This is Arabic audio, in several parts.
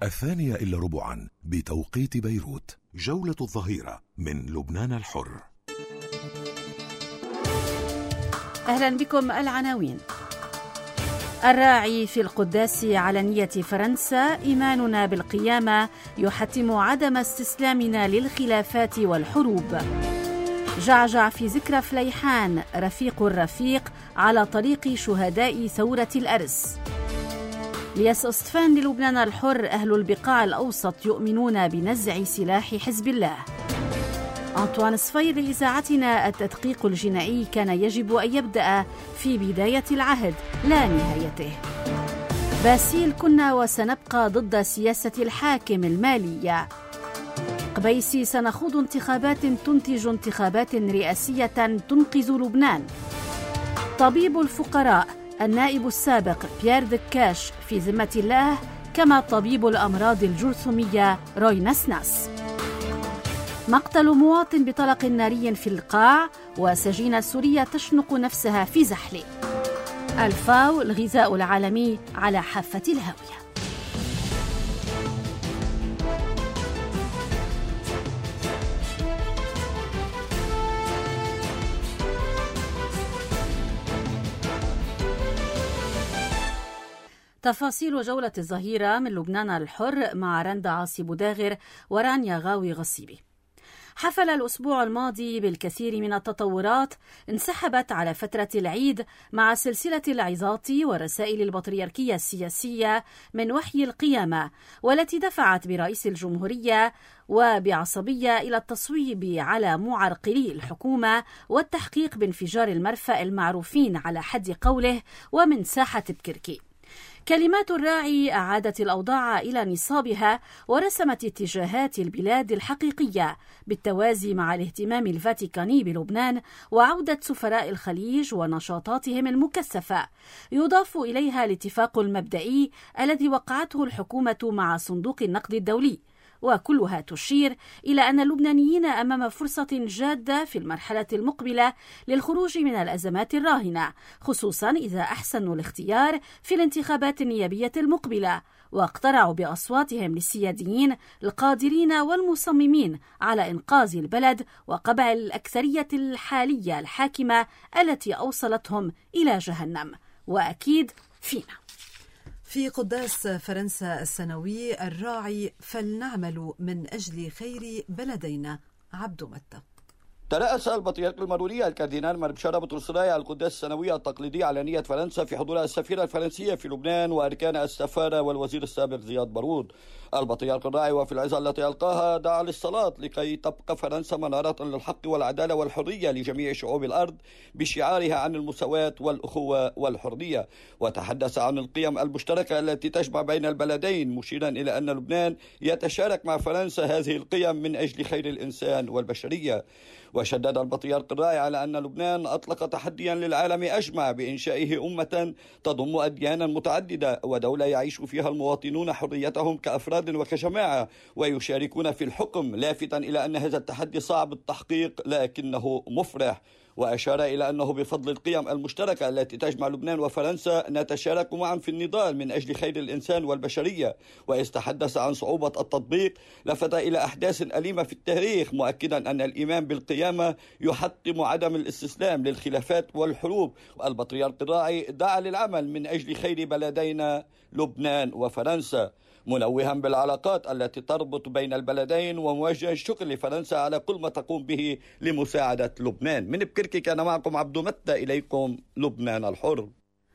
2:15 بتوقيت بيروت. جولة الظهيرة من لبنان الحر. أهلا بكم. العناوين: الراعي في القداس على نية فرنسا: إيماننا بالقيامة يحتم عدم استسلامنا للخلافات والحروب. جعجع في ذكرى فليحان: رفيق الرفيق على طريق شهداء ثورة الأرز. لياس أسطفان للبنان الحر: أهل البقاع الأوسط يؤمنون بنزع سلاح حزب الله. أنطوان صفير لإذاعتنا: التدقيق الجنائي كان يجب أن يبدأ في بداية العهد لا نهايته. باسيل: كنا وسنبقى ضد سياسة الحاكم المالية. قبيسي: سنخوض انتخابات تنتج انتخابات رئاسية تنقذ لبنان. طبيب الفقراء: النائب السابق بيير دكاش في ذمة الله، كما طبيب الأمراض الجرثومية روي نسناس. مقتل مواطن بطلق ناري في القاع، وسجينة سورية تشنق نفسها في زحل. الفاو: الغذاء العالمي على حافة الهاوية. تفاصيل جولة الظهيرة من لبنان الحر مع رندا عاصي بوداغر ورانيا غاوي غصيبي. حفل الأسبوع الماضي بالكثير من التطورات انسحبت على فترة العيد مع سلسلة العظات ورسائل البطريركية السياسية من وحي القيامة، والتي دفعت برئيس الجمهورية وبعصبية إلى التصويب على معرقلي الحكومة والتحقيق بانفجار المرفأ المعروفين على حد قوله ومن ساحة بكركي. كلمات الراعي أعادت الأوضاع إلى نصابها ورسمت اتجاهات البلاد الحقيقية بالتوازي مع الاهتمام الفاتيكاني بلبنان وعودة سفراء الخليج ونشاطاتهم المكثفة. يضاف إليها الاتفاق المبدئي الذي وقعته الحكومة مع صندوق النقد الدولي، وكلها تشير إلى أن اللبنانيين أمام فرصة جادة في المرحلة المقبلة للخروج من الأزمات الراهنة، خصوصا إذا أحسنوا الاختيار في الانتخابات النيابية المقبلة واقترعوا بأصواتهم للسياديين القادرين والمصممين على إنقاذ البلد وقبع الأكثرية الحالية الحاكمة التي أوصلتهم إلى جهنم. وأكيد فينا. في قداس فرنسا السنوي: الراعي فلنعمل من أجل خير بلدينا. عبد متى. ترأس البطريرك الماروني الكاردينال مربشارة بطرس راعي القداس السنوية التقليدي على نية فرنسا في حضور السفيرة الفرنسية في لبنان وأركان السفارة والوزير السابق زياد بارود. البطريرك الراعي وفي العظة التي ألقاها دعا للصلاة لكي تبقى فرنسا منارة للحق والعدالة والحرية لجميع شعوب الأرض بشعارها عن المساواة والأخوة والحرية، وتحدث عن القيم المشتركة التي تجمع بين البلدين، مشيرا إلى أن لبنان يتشارك مع فرنسا هذه القيم من أجل خير الإنسان والبشرية. وشدد البطريرك الراعي على أن لبنان أطلق تحديا للعالم أجمع بإنشائه أمة تضم أديانا متعددة ودولة يعيش فيها المواطنون حريتهم كأفراد وكجماعة ويشاركون في الحكم، لافتا إلى أن هذا التحدي صعب التحقيق لكنه مفرح. وأشار إلى أنه بفضل القيم المشتركة التي تجمع لبنان وفرنسا نتشارك معا في النضال من أجل خير الإنسان والبشرية. ويستحدث عن صعوبة التطبيق لفت إلى أحداث أليمة في التاريخ، مؤكدا أن الإيمان بالقيامة يحتم عدم الاستسلام للخلافات والحروب. والبطريرك الراعي دعا للعمل من أجل خير بلدينا لبنان وفرنسا، منوها بالعلاقات التي تربط بين البلدين وموجه الشكر لفرنسا على كل ما تقوم به لمساعدة لبنان. من بكركي كان معكم عبد متى، إليكم لبنان الحر.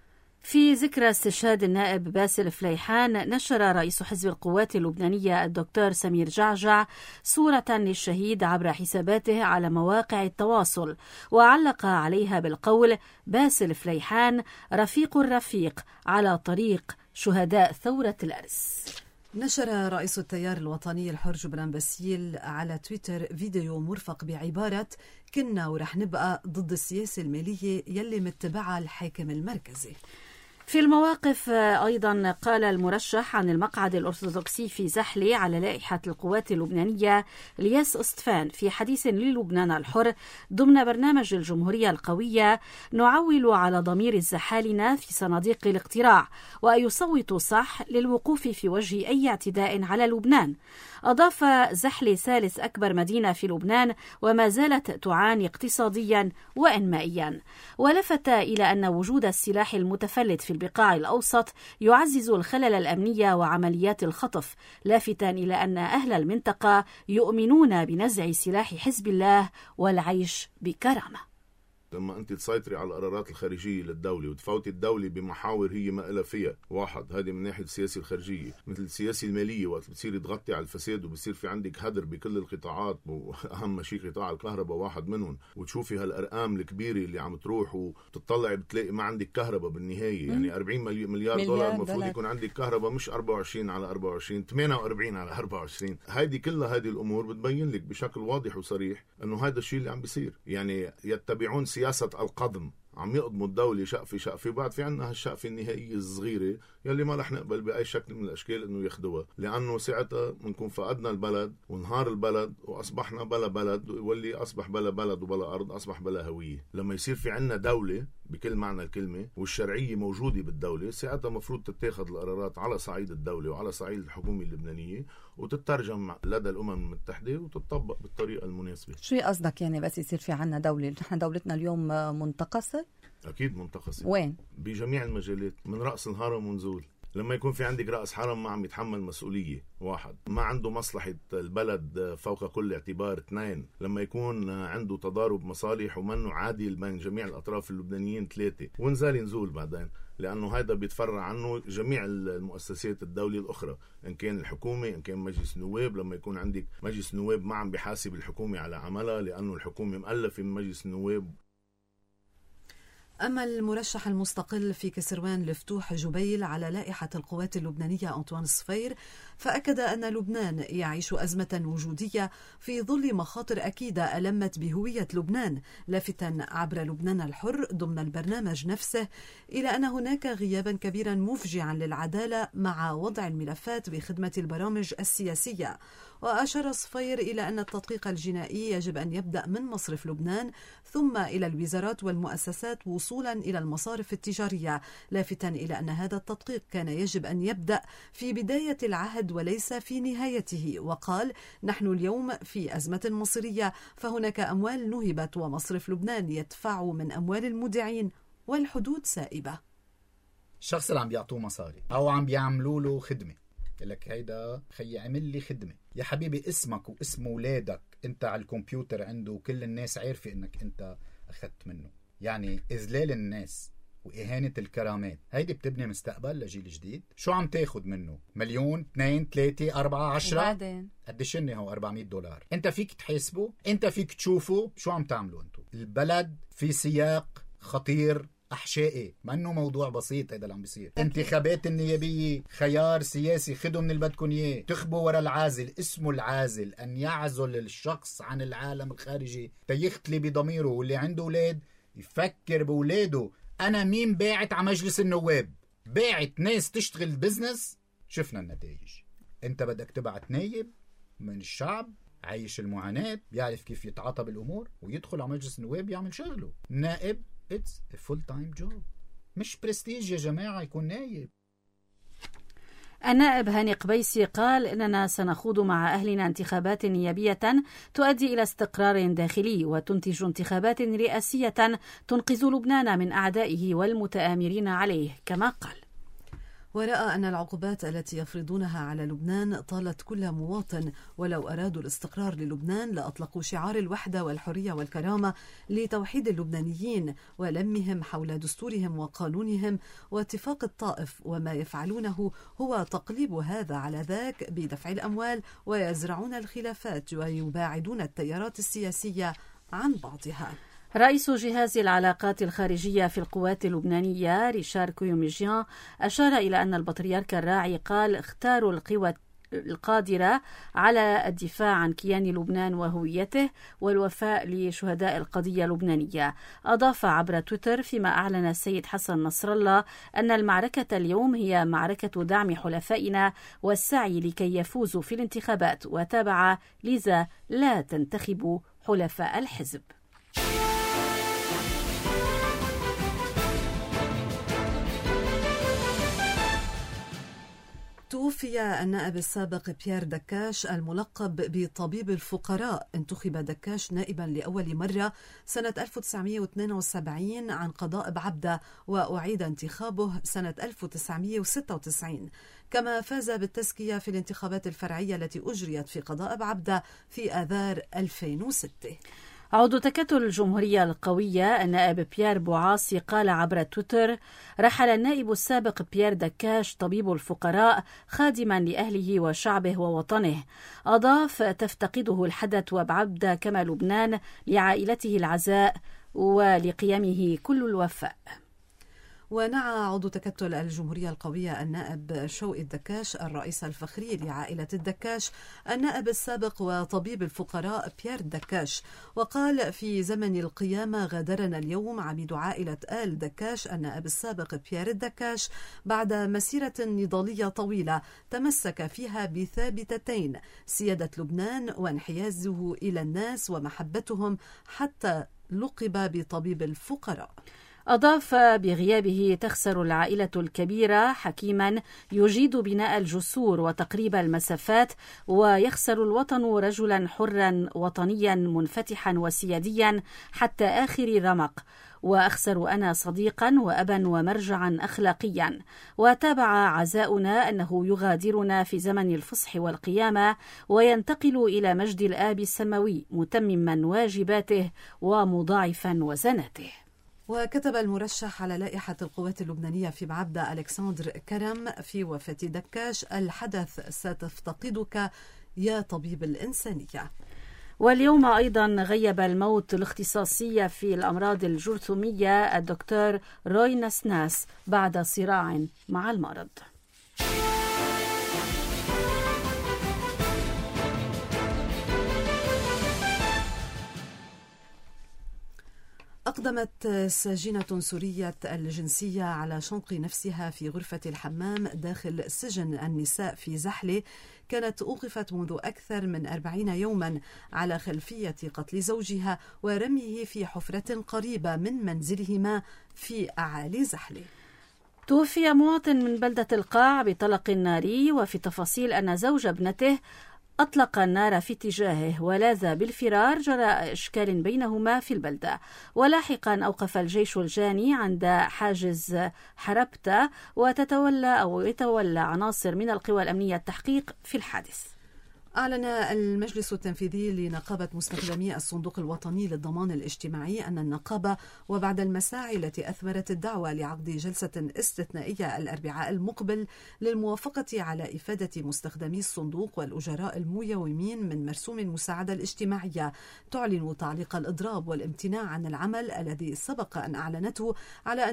في ذكرى استشهاد النائب باسل فليحان، نشر رئيس حزب القوات اللبنانية الدكتور سمير جعجع صورة للشهيد عبر حساباته على مواقع التواصل، وعلق عليها بالقول: باسل فليحان رفيق الرفيق على طريق شهداء ثورة الأرز. نشر رئيس التيار الوطني الحر جبران باسيل على تويتر فيديو مرفق بعبارة: كنا ورح نبقى ضد السياسة المالية يلي متبعها الحاكم المركزي. في المواقف أيضا قال المرشح عن المقعد الأرثوذكسي في زحلي على لائحة القوات اللبنانية لياس أسطفان في حديث للبنان الحر ضمن برنامج الجمهورية القوية: نعول على ضمير الزحالنة في صناديق الاقتراع ويصوت صح للوقوف في وجه أي اعتداء على لبنان. أضاف: زحلي ثالث أكبر مدينة في لبنان وما زالت تعاني اقتصاديا وإنمائيا. ولفت إلى أن وجود السلاح المتفلت في البقاع الأوسط يعزز الخلل الأمنية وعمليات الخطف، لافتا إلى أن أهل المنطقة يؤمنون بنزع سلاح حزب الله والعيش بكرامة. لما أنت تسيطري على القرارات الخارجية للدولة وتفوتي الدولة بمحاور هي ما إلها فيها، واحد هذه من ناحية السياسة الخارجية، مثل السياسة المالية وقت بتصيري تغطي على الفساد وبصير في عندك هدر بكل القطاعات، وأهم شيء قطاع الكهرباء واحد منهم، وتشوفي هالأرقام الكبيرة اللي عم تروح وتطلعي بتلاقي ما عندك كهرباء بالنهاية. يعني 40 مليار دولار المفروض يكون عندك كهرباء، مش 24 على 24، 48 على 24. هذه كلها هذه الأمور بتبين لك بشكل واضح وصريح أنه هذا الشيء اللي عم بيصير. يعني يتبعون سياسة القضم، عم يقضموا الدولة شقفة بعد في عنا هالشقفة النهائية الصغيرة يلي ما رح نقبل بأي شكل من الأشكال إنه ياخدوها، لأنه ساعتها بنكون فقدنا البلد وانهار البلد وأصبحنا بلا بلد، واللي أصبح بلا بلد وبلا أرض أصبح بلا هوية. لما يصير في عنا دولة بكل معنى الكلمة والشرعية موجودة بالدولة، ساعتها مفروض تتاخد القرارات على صعيد الدولة وعلى صعيد الحكومة اللبنانية وتترجم لدى الأمم المتحدة وتطبق بالطريقة المناسبة. شو قصدك يعني بس يصير في عنا دولة؟ نحن دولتنا اليوم منتقصة؟ أكيد منتقصة. وين؟ بجميع المجالات، من رأس الهرم ونزول. لما يكون في عندك رأس حرم ما عم يتحمل مسؤولية، واحد ما عنده مصلحة البلد فوق كل اعتبار، اثنين لما يكون عنده تضارب مصالح ومنه عادل بين جميع الأطراف اللبنانيين، ثلاثة ونزال ينزول بعدين، لأنه هذا بيتفرع عنه جميع المؤسسات الدولة الأخرى، إن كان الحكومة إن كان مجلس النواب. لما يكون عندك مجلس النواب ما عم بيحاسب الحكومة على عملها لأنه الحكومة مؤلفة من مجلس النواب. أما المرشح المستقل في كسروان لفتوح جبيل على لائحة القوات اللبنانية أنطوان الصفير، فأكد أن لبنان يعيش أزمة وجودية في ظل مخاطر أكيدة ألمت بهوية لبنان، لافتا عبر لبنان الحر ضمن البرنامج نفسه إلى أن هناك غيابا كبيرا مفجعا للعدالة مع وضع الملفات بخدمة البرامج السياسية. وأشار صفير إلى أن التدقيق الجنائي يجب أن يبدأ من مصرف لبنان ثم إلى الوزارات والمؤسسات وصولا إلى المصارف التجارية، لافتا إلى أن هذا التدقيق كان يجب أن يبدأ في بداية العهد وليس في نهايته. وقال: نحن اليوم في أزمة مصيرية، فهناك أموال نهبت ومصرف لبنان يدفع من أموال المودعين والحدود سائبة. الشخص اللي عم بيعطوه مصاري أو عم بيعملوا له خدمة لك هيدا خي عمل لي خدمة يا حبيبي، اسمك واسم ولادك انت على الكمبيوتر عنده وكل الناس عارفة انك انت اخذت منه. يعني اذلال الناس واهانة الكرامات هيدي بتبني مستقبل لجيل جديد؟ شو عم تاخد منه؟ مليون 2 3 4 10 وبعدين قديش هو $400؟ انت فيك تحاسبه؟ انت فيك تشوفه؟ شو عم تعملوا انتو؟ البلد في سياق خطير أحشائي، ما أنه موضوع بسيط هذا اللي عم بيصير. انتخابات النيابية خيار سياسي، خدوا من اللي بدكم إياه، تخبوا ورا العازل، اسمه العازل، أن يعزل الشخص عن العالم الخارجي تيختلي بضميره، واللي عنده أولاد يفكر بأولاده. أنا مين باعت على مجلس النواب؟ باعت ناس تشتغل بزنس؟ شفنا النتائج. أنت بدك تبعت نايب من الشعب عايش المعاناة، بيعرف كيف يتعاطى بالأمور ويدخل على مجلس النواب يعمل شغله. نائب It's a full-time job، مش برستيج يا جماعة يكون نايب. النائب هاني قبيسي قال: إننا سنخوض مع أهلنا انتخابات نيابية تؤدي إلى استقرار داخلي وتنتج انتخابات رئاسية تنقذ لبنان من أعدائه والمتآمرين عليه، كما قال. ورأى أن العقوبات التي يفرضونها على لبنان طالت كل مواطن، ولو أرادوا الاستقرار للبنان لأطلقوا شعار الوحدة والحرية والكرامة لتوحيد اللبنانيين ولمهم حول دستورهم وقانونهم واتفاق الطائف، وما يفعلونه هو تقليب هذا على ذاك بدفع الأموال، ويزرعون الخلافات ويباعدون التيارات السياسية عن بعضها. رئيس جهاز العلاقات الخارجية في القوات اللبنانية ريشار كويوميجيان أشار إلى أن البطريرك الراعي قال: اختاروا القوى القادرة على الدفاع عن كيان لبنان وهويته والوفاء لشهداء القضية اللبنانية. أضاف عبر تويتر فيما أعلن السيد حسن نصر الله أن المعركة اليوم هي معركة دعم حلفائنا والسعي لكي يفوزوا في الانتخابات، وتابع: لذا لا تنتخبوا حلفاء الحزب. توفي النائب السابق بيير دكاش الملقب بطبيب الفقراء. انتخب دكاش نائبا لأول مرة سنة 1972 عن قضاء بعبدة، وأعيد انتخابه سنة 1996، كما فاز بالتزكية في الانتخابات الفرعية التي أجريت في قضاء بعبدة في آذار 2006. عضو تكتل الجمهورية القوية النائب بيير بوعاصي قال عبر تويتر: رحل النائب السابق بيير دكاش طبيب الفقراء خادما لأهله وشعبه ووطنه. أضاف: تفتقده الحدث وبعبدة كما لبنان لعائلته العزاء ولقيمه كل الوفاء. ونعى عضو تكتل الجمهورية القوية النائب شوقي الدكاش الرئيس الفخري لعائلة الدكاش النائب السابق وطبيب الفقراء بيير دكاش، وقال: في زمن القيامة غادرنا اليوم عميد عائلة آل دكاش النائب السابق بيير الدكاش بعد مسيرة نضالية طويلة تمسك فيها بثابتتين: سيادة لبنان وانحيازه إلى الناس ومحبتهم، حتى لقب بطبيب الفقراء. أضاف: بغيابه تخسر العائلة الكبيرة حكيما يجيد بناء الجسور وتقريب المسافات، ويخسر الوطن رجلا حرا وطنيا منفتحا وسياديا حتى آخر رمق، وأخسر أنا صديقا وأبا ومرجعا أخلاقيا. وتابع: عزاؤنا أنه يغادرنا في زمن الفصح والقيامة وينتقل إلى مجد الآب السماوي متمما واجباته ومضاعفا وزناته. وكتب المرشح على لائحة القوات اللبنانية في بعبدة ألكسندر كرم في وفاة دكاش: الحدث ستفتقدك يا طبيب الإنسانية. واليوم أيضا غيب الموت الاختصاصي في الأمراض الجرثومية الدكتور روي نسناس بعد صراع مع المرض. أقدمت سجينة سورية الجنسية على شنق نفسها في غرفة الحمام داخل سجن النساء في زحلة، كانت أوقفت منذ أكثر من 40 يوما على خلفية قتل زوجها ورميه في حفرة قريبة من منزلهما في أعالي زحلة. توفي مواطن من بلدة القاع بطلق ناري، وفي تفاصيل أن زوج ابنته أطلق النار في اتجاهه ولاذ بالفرار جراء إشكال بينهما في البلدة. ولاحقا أوقف الجيش الجاني عند حاجز حربتة يتولى عناصر من القوى الأمنية التحقيق في الحادث. أعلن المجلس التنفيذي لنقابة مستخدمي الصندوق الوطني للضمان الاجتماعي أن النقابة، وبعد المساعي التي أثمرت الدعوة لعقد جلسة استثنائية الأربعاء المقبل للموافقة على إفادة مستخدمي الصندوق والأجراء الميومين من مرسوم المساعدة الاجتماعية، تعلن تعليق الإضراب والامتناع عن العمل الذي سبق أن أعلنته على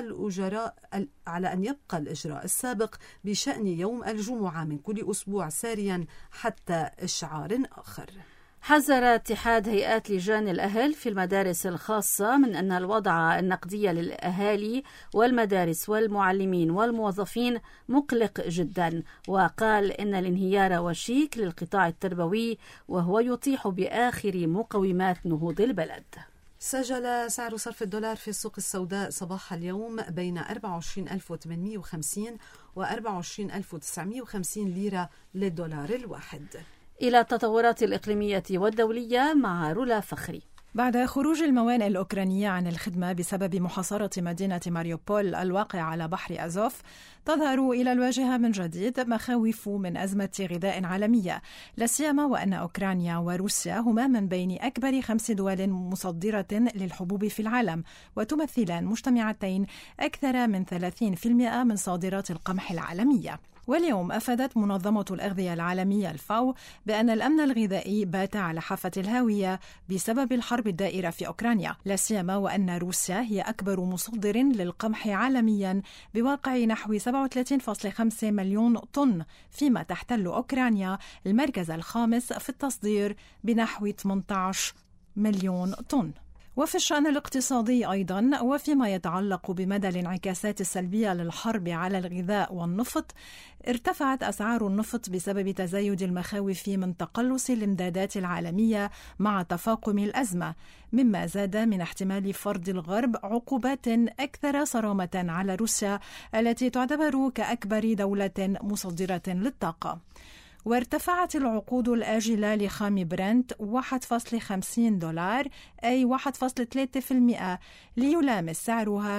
أن يبقى الإجراء السابق بشأن يوم الجمعة من كل أسبوع ساريا حتى إشعار آخر. حذر اتحاد هيئات لجان الأهل في المدارس الخاصة من أن الوضع النقدي للأهالي والمدارس والمعلمين والموظفين مقلق جدا، وقال إن الانهيار وشيك للقطاع التربوي وهو يطيح بآخر مقومات نهوض البلد. سجل سعر صرف الدولار في السوق السوداء صباح اليوم بين 24,850 و 24,950 ليرة للدولار الواحد. إلى التطورات الإقليمية والدولية مع رولا فخري. بعد خروج الموانئ الأوكرانية عن الخدمة بسبب محاصرة مدينة ماريوبول الواقعة على بحر أزوف، تظهر إلى الواجهة من جديد مخاوف من أزمة غذاء عالمية، لا سيما وأن أوكرانيا وروسيا هما من بين أكبر 5 دول مصدرة للحبوب في العالم، وتمثلان مجتمعتين أكثر من 30% من صادرات القمح العالمية. واليوم أفادت منظمة الأغذية العالمية الفاو بأن الأمن الغذائي بات على حافة الهاوية بسبب الحرب الدائرة في أوكرانيا، لا سيما وأن روسيا هي أكبر مصدر للقمح عالميا بواقع نحو 37.5 مليون طن، فيما تحتل أوكرانيا المركز الخامس في التصدير بنحو 18 مليون طن. وفي الشأن الاقتصادي أيضا، وفيما يتعلق بمدى الانعكاسات السلبية للحرب على الغذاء والنفط، ارتفعت أسعار النفط بسبب تزايد المخاوف من تقلص الإمدادات العالمية مع تفاقم الأزمة، مما زاد من احتمال فرض الغرب عقوبات أكثر صرامة على روسيا التي تعتبر كأكبر دولة مصدرة للطاقة. وارتفعت العقود الآجلة لخام برنت 1.50 دولار أي 1.3%، ليلامس سعرها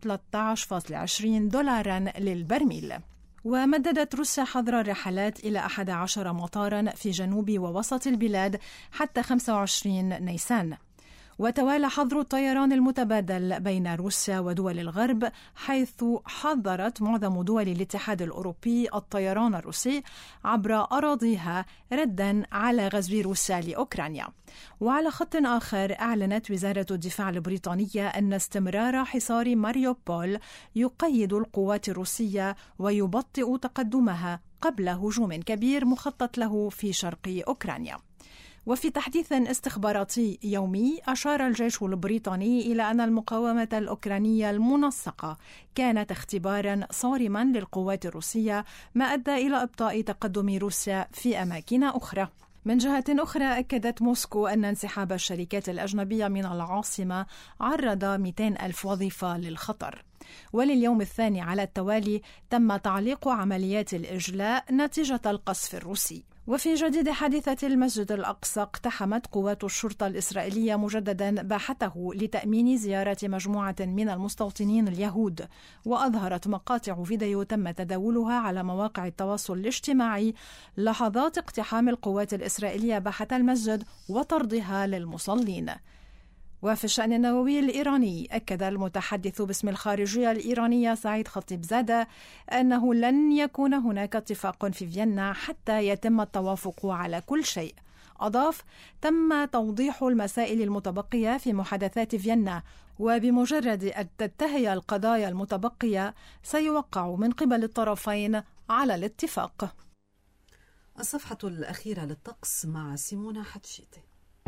113.20 دولارا للبرميل. ومددت روسيا حظر الرحلات إلى 11 مطارا في جنوب ووسط البلاد حتى 25 نيسان. وتوالى حظر الطيران المتبادل بين روسيا ودول الغرب، حيث حظرت معظم دول الاتحاد الأوروبي الطيران الروسي عبر أراضيها ردا على غزو روسيا لأوكرانيا. وعلى خط آخر، أعلنت وزارة الدفاع البريطانية أن استمرار حصار ماريوبول يقيد القوات الروسية ويبطئ تقدمها قبل هجوم كبير مخطط له في شرق أوكرانيا. وفي تحديث استخباراتي يومي، أشار الجيش البريطاني إلى أن المقاومة الأوكرانية المنسقة كانت اختبارا صارما للقوات الروسية، ما أدى إلى إبطاء تقدم روسيا في أماكن أخرى. من جهة أخرى، أكدت موسكو أن انسحاب الشركات الأجنبية من العاصمة عرض 200,000 وظيفة للخطر. ولليوم الثاني على التوالي تم تعليق عمليات الإجلاء نتيجة القصف الروسي. وفي جديد حادثة المسجد الأقصى، اقتحمت قوات الشرطة الإسرائيلية مجددا باحته لتأمين زيارة مجموعة من المستوطنين اليهود، وأظهرت مقاطع فيديو تم تداولها على مواقع التواصل الاجتماعي لحظات اقتحام القوات الإسرائيلية باحة المسجد وطردها للمصلين. وفي الشأن النووي الإيراني، أكد المتحدث باسم الخارجية الإيرانية سعيد خطيبزادة أنه لن يكون هناك اتفاق في فيينا حتى يتم التوافق على كل شيء. أضاف: تم توضيح المسائل المتبقية في محادثات فيينا، وبمجرد أن تنتهي القضايا المتبقية سيوقع من قبل الطرفين على الاتفاق. الصفحة الأخيرة للطقس مع سيمونا حتشيتي.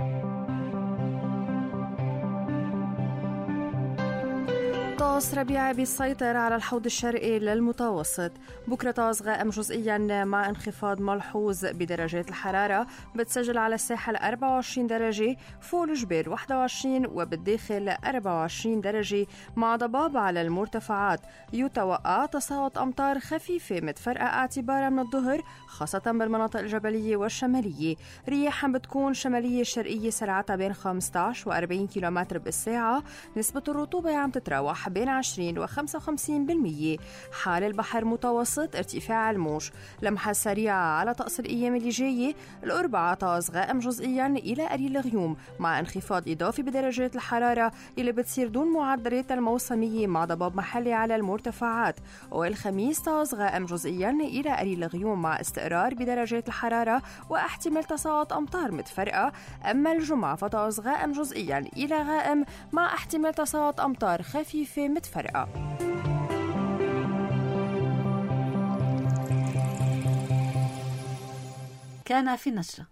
طقس ربيعي بيسيطر على الحوض الشرقي للمتوسط. بكرة طقس غائم جزئيا مع انخفاض ملحوظ بدرجات الحرارة، بتسجل على الساحل 24 درجة، فوق الجبال 21 وبالداخل 24 درجة، مع ضباب على المرتفعات. يتوقع تساقط أمطار خفيفة متفرقة اعتبارا من الظهر، خاصة بالمناطق الجبلية والشمالية. رياح بتكون شمالية شرقية سرعتها بين 15 و40 كيلومتر بالساعة. نسبة الرطوبة عم تتراوح بين 20 و 55%. حال البحر متوسط، ارتفاع الموج. لمحة سريعة على طقس الأيام اللي جاية. الأربعاء طقس غائم جزئيا إلى قليل غيوم، مع انخفاض إضافي بدرجات الحرارة اللي بتصير دون معدلات الموسمية مع ضباب محلي على المرتفعات. والخميس طقس غائم جزئيا إلى قليل غيوم مع استقرار بدرجات الحرارة واحتمال تساقط أمطار متفرقة. أما الجمعة فطقس غائم جزئيا إلى غائم مع احتمال تساقط أمطار خفيفة متفرقة. كان في النشرة: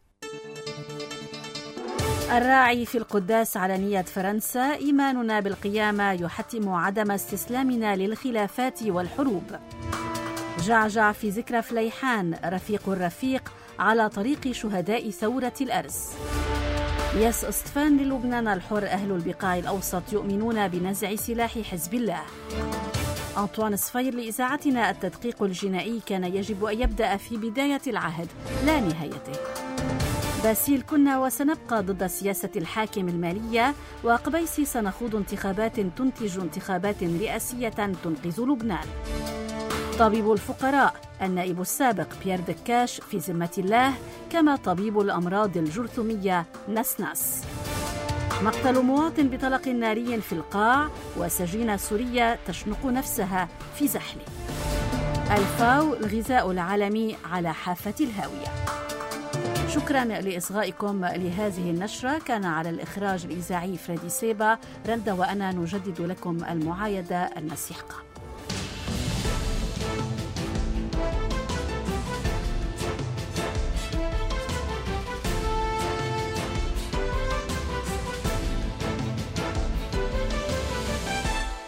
الراعي في القداس على نية فرنسا، إيماننا بالقيامة يحتم عدم استسلامنا للخلافات والحروب. جعجع في ذكرى فليحان، رفيق الرفيق على طريق شهداء ثورة الأرز. ياس أسطفان للبنان الحر، أهل البقاع الأوسط يؤمنون بنزع سلاح حزب الله. أنطوان صفير لإذاعتنا: التدقيق الجنائي كان يجب أن يبدأ في بداية العهد لا نهايته. باسيل: كنا وسنبقى ضد سياسة الحاكم المالية. وقبيسي: سنخوض انتخابات تنتج انتخابات رئاسية تنقذ لبنان. طبيب الفقراء: النائب السابق بيير دكاش في ذمة الله، كما طبيب الأمراض الجرثومية نسناس. مقتل مواطن بطلق ناري في القاع، وسجينة سورية تشنق نفسها في زحل. الفاو الغذاء العالمي على حافة الهاوية. شكرا لإصغائكم لهذه النشرة. كان على الإخراج الإذاعي فريدي سيبا. رندا وأنا نجدد لكم المعايدة المسيحقة.